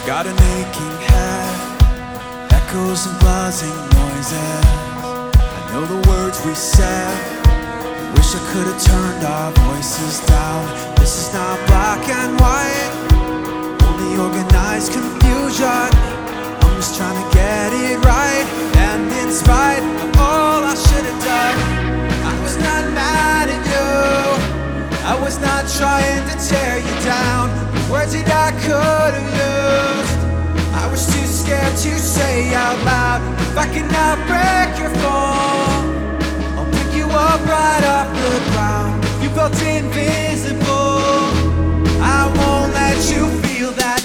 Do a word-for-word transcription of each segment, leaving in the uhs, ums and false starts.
Got an aching head, echoes and buzzing noises. I know the words we said. I wish I could have turned our voices down. This is not black and white, only organized confusion. I'm just trying to get it right, and in spite of all I should have done, I was not mad at you. I was not trying to tear you down. The words that I could have used, I was too scared to say out loud. If I cannot break your fall, I'll pick you up right off the ground. You felt invisible, I won't let you feel that.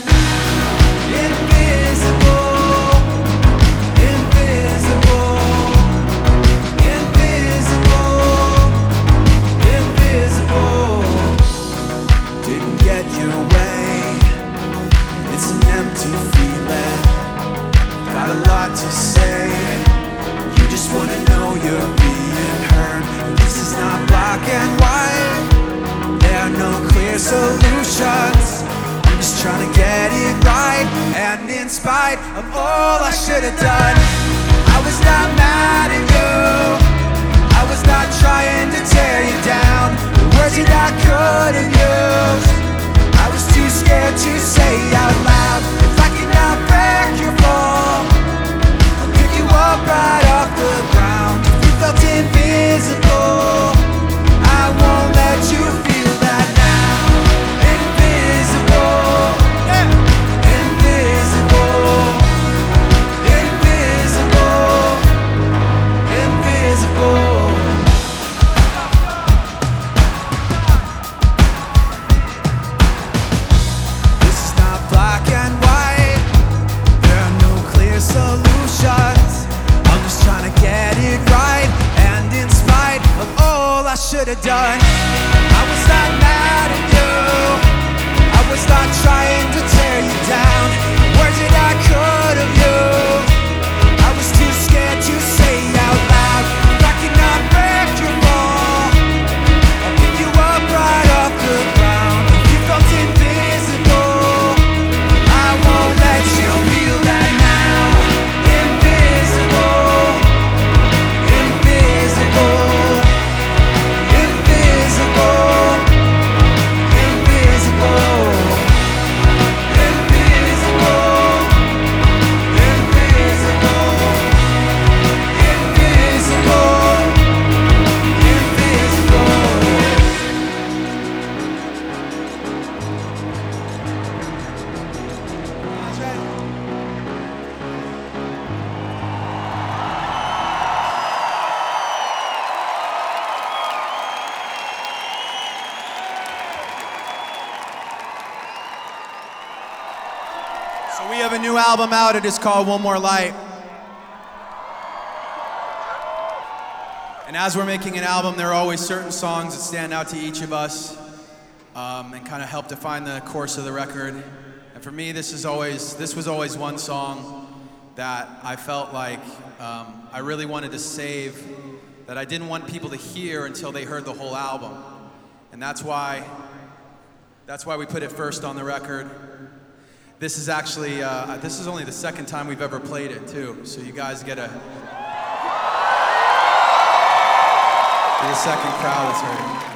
Invisible, invisible, invisible, invisible. Didn't get your way, it's an empty feeling. Got a lot to say, you just wanna know you're being heard. This is not black and white, there are no clear solutions. I'm just trying to get it right, and in spite of all I should have done, I was not mad at you. I was not trying to tear you down. The words that I could have used, I was too scared to say out loud. If I cannot break your fall, I'll pick you up right off the ground. If you felt invisible, I won't let you feel that now. Invisible, yeah. Invisible, invisible, invisible. This is not black and white, there are no clear solutions. I'm just trying to get it right, and in spite of all I should have done, I was not mad at you. I was not trying to tear you down. The words that I could have used, I was too scared to say out loud. If I cannot break your fall, I'll pick you up right off the ground. If you felt invisible, I won't let you feel that now. Invisible, invisible, invisible, invisible, invisible, invisible, So we have a new album out, it is called One More Light. And as we're making an album, there are always certain songs that stand out to each of us um, and kind of help define the course of the record. And for me, this is always this was always one song that I felt like um, I really wanted to save, that I didn't want people to hear until they heard the whole album. And that's why that's why we put it first on the record. This is actually, uh, this is only the second time we've ever played it too, so you guys get a, get a second crowd that's heard it.